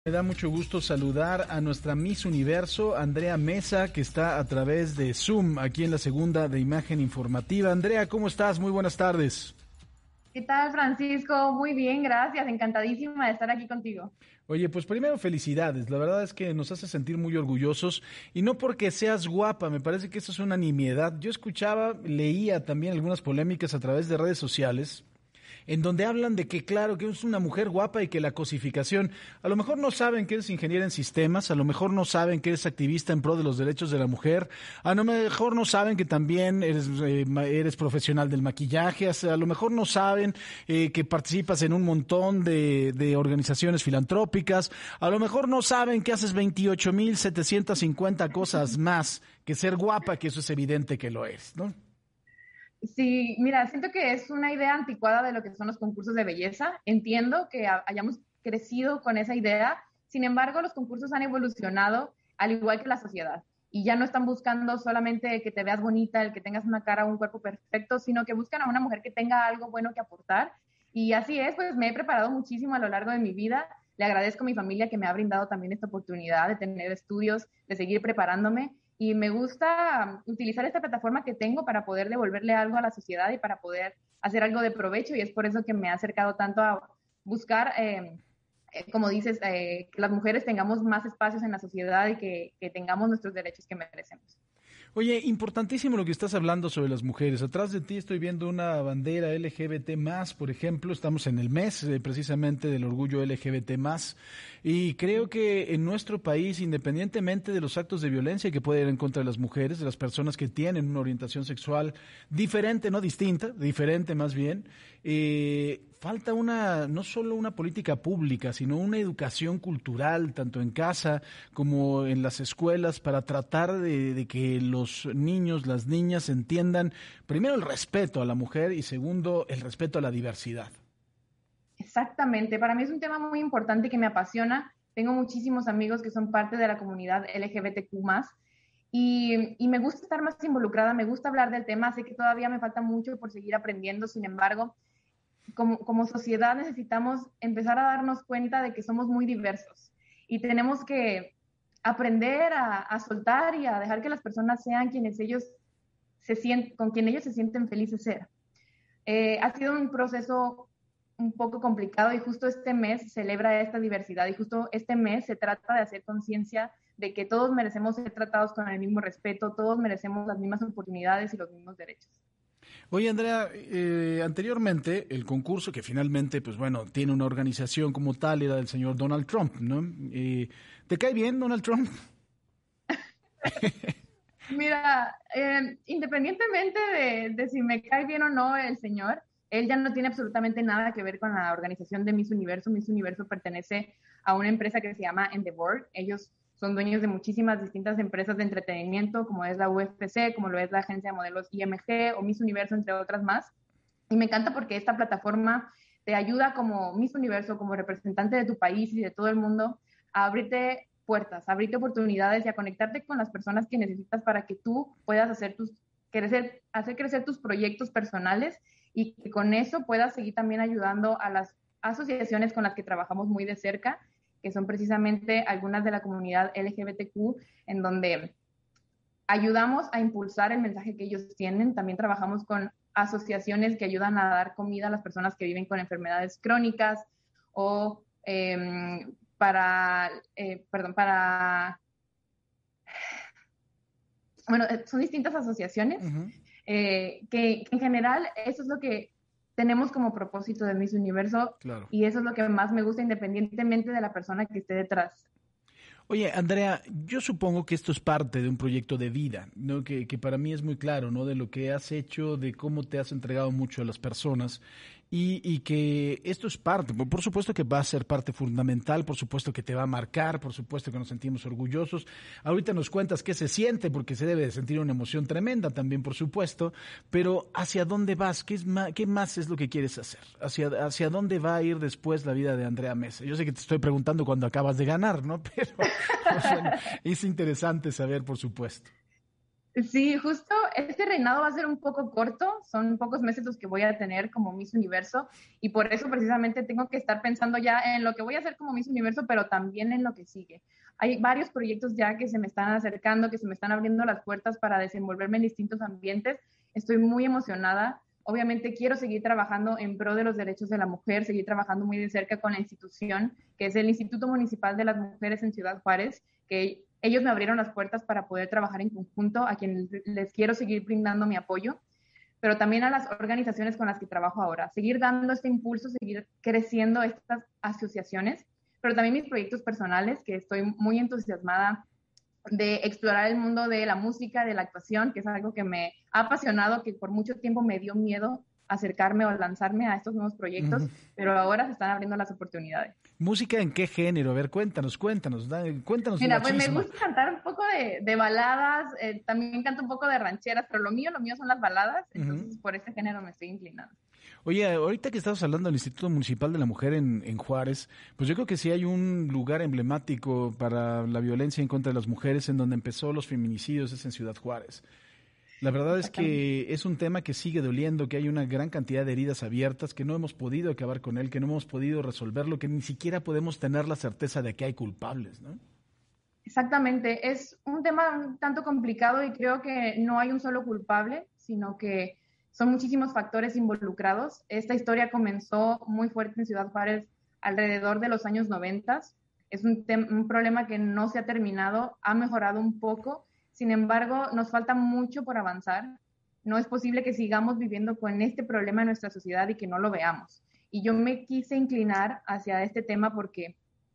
Me da mucho gusto saludar a nuestra Miss Universo, Andrea Mesa, que está a través de Zoom, aquí en la segunda de Imagen Informativa. Andrea, ¿cómo estás? Muy buenas tardes. ¿Qué tal, Francisco? Muy bien, gracias. Encantadísima de estar aquí contigo. Oye, pues primero felicidades, la verdad es que nos hace sentir muy orgullosos y no porque seas guapa, me parece que eso es una nimiedad. Yo escuchaba, leía también algunas polémicas a través de redes sociales en donde hablan de que, claro, que es una mujer guapa y que la cosificación, a lo mejor no saben que eres ingeniera en sistemas, a lo mejor no saben que eres activista en pro de los derechos de la mujer, a lo mejor no saben que también eres profesional del maquillaje, a lo mejor no saben que participas en un montón de organizaciones filantrópicas, a lo mejor no saben que haces 28,750 cosas más que ser guapa, que eso es evidente que lo es, ¿no? Sí, mira, siento que es una idea anticuada de lo que son los concursos de belleza. Entiendo que hayamos crecido con esa idea. Sin embargo, los concursos han evolucionado al igual que la sociedad. Y ya no están buscando solamente que te veas bonita, el que tengas una cara o un cuerpo perfecto, sino que buscan a una mujer que tenga algo bueno que aportar. Y así es, pues me he preparado muchísimo a lo largo de mi vida. Le agradezco a mi familia que me ha brindado también esta oportunidad de tener estudios, de seguir preparándome. Y me gusta utilizar esta plataforma que tengo para poder devolverle algo a la sociedad y para poder hacer algo de provecho, y es por eso que me ha acercado tanto a buscar, como dices, que las mujeres tengamos más espacios en la sociedad y que tengamos nuestros derechos que merecemos. Oye, importantísimo lo que estás hablando sobre las mujeres. Atrás de ti estoy viendo una bandera LGBT+, por ejemplo. Estamos en el mes precisamente del orgullo LGBT+. Y creo que en nuestro país, independientemente de los actos de violencia que pueden ir en contra de las mujeres, de las personas que tienen una orientación sexual diferente, no distinta, diferente más bien, falta no solo una política pública, sino una educación cultural, tanto en casa como en las escuelas, para tratar de que los niños, las niñas entiendan, primero, el respeto a la mujer y segundo, el respeto a la diversidad. Exactamente, para mí es un tema muy importante que me apasiona. Tengo muchísimos amigos que son parte de la comunidad LGBTQ+, y me gusta estar más involucrada, me gusta hablar del tema. Sé que todavía me falta mucho por seguir aprendiendo. Sin embargo, como sociedad necesitamos empezar a darnos cuenta de que somos muy diversos y tenemos que aprender a soltar y a dejar que las personas sean quienes ellos con quien ellos se sienten felices ser. Ha sido un proceso un poco complicado, y justo este mes celebra esta diversidad, y justo este mes se trata de hacer conciencia de que todos merecemos ser tratados con el mismo respeto, todos merecemos las mismas oportunidades y los mismos derechos. Oye, Andrea, anteriormente el concurso, que finalmente, pues bueno, tiene una organización como tal, era del señor Donald Trump, ¿no? ¿Te cae bien Donald Trump? Mira, independientemente de si me cae bien o no el señor, él ya no tiene absolutamente nada que ver con la organización de Miss Universo. Miss Universo pertenece a una empresa que se llama Endeavor. Ellos son dueños de muchísimas distintas empresas de entretenimiento, como es la UFC, como lo es la agencia de modelos IMG o Miss Universo, entre otras más. Y me encanta porque esta plataforma te ayuda como Miss Universo, como representante de tu país y de todo el mundo, a abrirte puertas, a abrirte oportunidades y a conectarte con las personas que necesitas para que tú puedas hacer crecer tus proyectos personales, y que con eso puedas seguir también ayudando a las asociaciones con las que trabajamos muy de cerca, que son precisamente algunas de la comunidad LGBTQ, en donde ayudamos a impulsar el mensaje que ellos tienen. También trabajamos con asociaciones que ayudan a dar comida a las personas que viven con enfermedades crónicas, o bueno, son distintas asociaciones. Uh-huh. Que en general eso es lo que tenemos como propósito de Miss Universo, Claro. y eso es lo que más me gusta, independientemente de la persona que esté detrás. Oye, Andrea, yo supongo que esto es parte de un proyecto de vida, ¿no? Que para mí es muy claro, ¿no? De lo que has hecho, de cómo te has entregado mucho a las personas, y que esto es parte, por supuesto que va a ser parte fundamental, por supuesto que te va a marcar, por supuesto que nos sentimos orgullosos. Ahorita nos cuentas qué se siente, porque se debe de sentir una emoción tremenda también, por supuesto, pero ¿hacia dónde vas? ¿Qué más es lo que quieres hacer? ¿Hacia dónde va a ir después la vida de Andrea Mesa? Yo sé que te estoy preguntando cuando acabas de ganar, ¿no? Pero bueno, es interesante saber, por supuesto. Sí, justo este reinado va a ser un poco corto, son pocos meses los que voy a tener como Miss Universo y por eso precisamente tengo que estar pensando ya en lo que voy a hacer como Miss Universo, pero también en lo que sigue. Hay varios proyectos ya que se me están acercando, que se me están abriendo las puertas para desenvolverme en distintos ambientes. Estoy muy emocionada. Obviamente quiero seguir trabajando en pro de los derechos de la mujer, seguir trabajando muy de cerca con la institución, que es el Instituto Municipal de las Mujeres en Ciudad Juárez, que ellos me abrieron las puertas para poder trabajar en conjunto, a quienes les quiero seguir brindando mi apoyo, pero también a las organizaciones con las que trabajo ahora, seguir dando este impulso, seguir creciendo estas asociaciones, pero también mis proyectos personales, que estoy muy entusiasmada de explorar el mundo de la música, de la actuación, que es algo que me ha apasionado, que por mucho tiempo me dio miedo acercarme o lanzarme a estos nuevos proyectos, pero ahora se están abriendo las oportunidades. ¿Música en qué género? A ver, cuéntanos, cuéntanos Mira, la pues me chisma. gusta cantar un poco de baladas, también canto un poco de rancheras, pero lo mío son las baladas, entonces por ese género me estoy inclinando. Oye, ahorita que estamos hablando del Instituto Municipal de la Mujer en Juárez, pues yo creo que sí hay un lugar emblemático para la violencia en contra de las mujeres en donde empezó los feminicidios, es en Ciudad Juárez. La verdad es Exactamente. que es un tema que sigue doliendo, que hay una gran cantidad de heridas abiertas, que no hemos podido acabar con él, que no hemos podido resolverlo, que ni siquiera podemos tener la certeza de que hay culpables, ¿no? Exactamente, es un tema un tanto complicado y creo que no hay un solo culpable, sino que son muchísimos factores involucrados. Esta historia comenzó muy fuerte en Ciudad Juárez alrededor de los años 90. Es un problema que no se ha terminado, ha mejorado un poco, sin embargo, nos falta mucho por avanzar. No es posible que sigamos viviendo con este problema en nuestra sociedad y que no lo veamos. Y yo me quise inclinar hacia este tema porque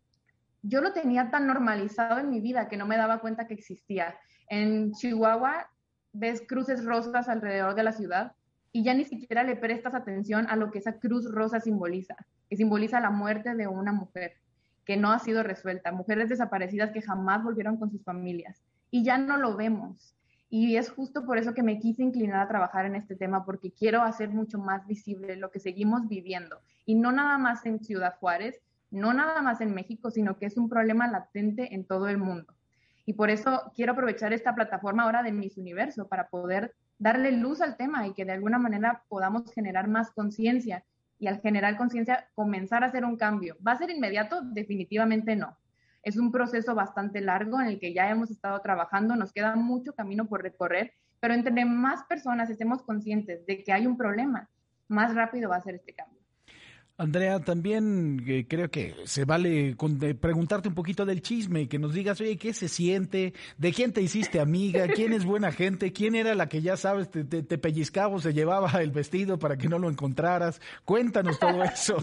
yo lo tenía tan normalizado en mi vida que no me daba cuenta que existía. En Chihuahua ves cruces rosas alrededor de la ciudad y ya ni siquiera le prestas atención a lo que esa cruz rosa simboliza, que simboliza la muerte de una mujer que no ha sido resuelta, mujeres desaparecidas que jamás volvieron con sus familias y ya no lo vemos. Y es justo por eso que me quise inclinar a trabajar en este tema, porque quiero hacer mucho más visible lo que seguimos viviendo. Y no nada más en Ciudad Juárez, no nada más en México, sino que es un problema latente en todo el mundo. Y por eso quiero aprovechar esta plataforma ahora de Miss Universo para poder darle luz al tema y que de alguna manera podamos generar más conciencia y al generar conciencia comenzar a hacer un cambio. ¿Va a ser inmediato? Definitivamente no. Es un proceso bastante largo en el que ya hemos estado trabajando, nos queda mucho camino por recorrer, pero entre más personas estemos conscientes de que hay un problema, más rápido va a ser este cambio. Andrea, también creo que se vale preguntarte un poquito del chisme y que nos digas, oye, ¿qué se siente? ¿De quién te hiciste amiga? ¿Quién es buena gente? ¿Quién era la que ya sabes, te pellizcaba o se llevaba el vestido para que no lo encontraras? Cuéntanos todo eso.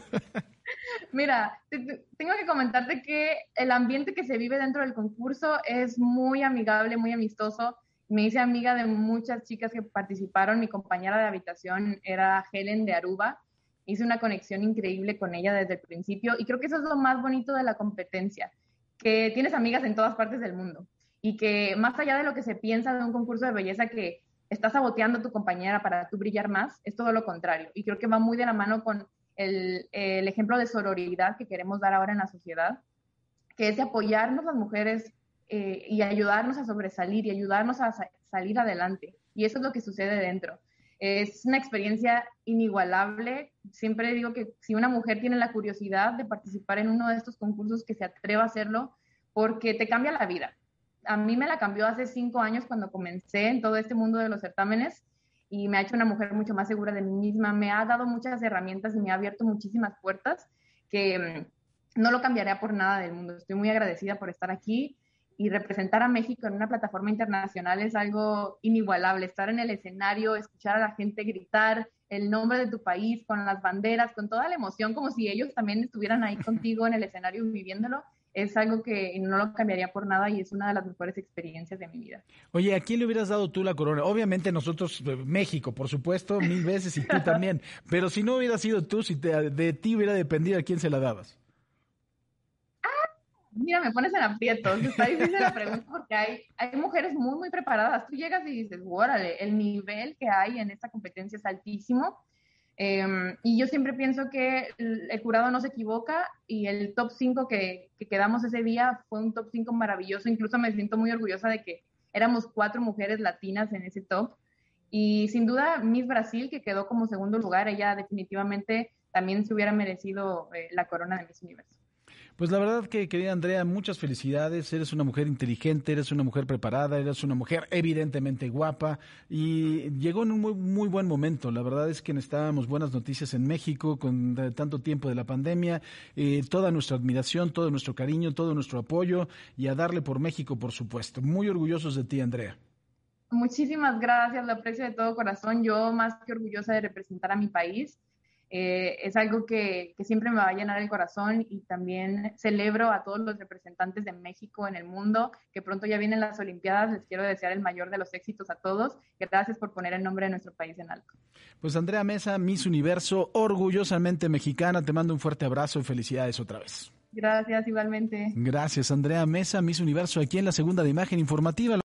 Mira, tengo que comentarte que el ambiente que se vive dentro del concurso es muy amigable, muy amistoso. Me hice amiga de muchas chicas que participaron. Mi compañera de habitación era Helen de Aruba. Hice una conexión increíble con ella desde el principio y creo que eso es lo más bonito de la competencia, que tienes amigas en todas partes del mundo y que más allá de lo que se piensa de un concurso de belleza que estás saboteando a tu compañera para tú brillar más, es todo lo contrario. Y creo que va muy de la mano con el ejemplo de sororidad que queremos dar ahora en la sociedad, que es de apoyarnos las mujeres y ayudarnos a sobresalir y ayudarnos a salir adelante. Y eso es lo que sucede dentro. Es una experiencia inigualable. Siempre digo que si una mujer tiene la curiosidad de participar en uno de estos concursos, que se atreva a hacerlo, porque te cambia la vida. A mí me la cambió hace 5 años cuando comencé en todo este mundo de los certámenes y me ha hecho una mujer mucho más segura de mí misma. Me ha dado muchas herramientas y me ha abierto muchísimas puertas que no lo cambiaría por nada del mundo. Estoy muy agradecida por estar aquí y representar a México en una plataforma internacional es algo inigualable. Estar en el escenario, escuchar a la gente gritar el nombre de tu país con las banderas, con toda la emoción, como si ellos también estuvieran ahí contigo en el escenario viviéndolo, es algo que no lo cambiaría por nada y es una de las mejores experiencias de mi vida. Oye, ¿a quién le hubieras dado tú la corona? Obviamente nosotros, México, por supuesto, 1000 veces y tú también. Pero si no hubiera sido tú, si de ti hubiera dependido, ¿a quién se la dabas? Mira, me pones en aprietos. Está difícil la pregunta porque hay mujeres muy, muy preparadas. Tú llegas y dices, órale, el nivel que hay en esta competencia es altísimo. Y yo siempre pienso que el jurado no se equivoca y el top 5 que quedamos ese día fue un top 5 maravilloso. Incluso me siento muy orgullosa de que éramos 4 mujeres latinas en ese top. Y sin duda, Miss Brasil, que quedó como segundo lugar, ella definitivamente también se hubiera merecido la corona de Miss Universo. Pues la verdad que, querida Andrea, muchas felicidades. Eres una mujer inteligente, eres una mujer preparada, eres una mujer evidentemente guapa y llegó en un muy buen momento. La verdad es que necesitábamos buenas noticias en México con tanto tiempo de la pandemia. Toda nuestra admiración, todo nuestro cariño, todo nuestro apoyo y a darle por México, por supuesto. Muy orgullosos de ti, Andrea. Muchísimas gracias, lo aprecio de todo corazón. Yo más que orgullosa de representar a mi país. Es algo que siempre me va a llenar el corazón y también celebro a todos los representantes de México en el mundo, que pronto ya vienen las Olimpiadas. Les quiero desear el mayor de los éxitos a todos. Gracias por poner el nombre de nuestro país en alto. Pues Andrea Mesa, Miss Universo, orgullosamente mexicana, te mando un fuerte abrazo y felicidades otra vez. Gracias, igualmente. Gracias, Andrea Mesa, Miss Universo, aquí en la segunda de Imagen Informativa.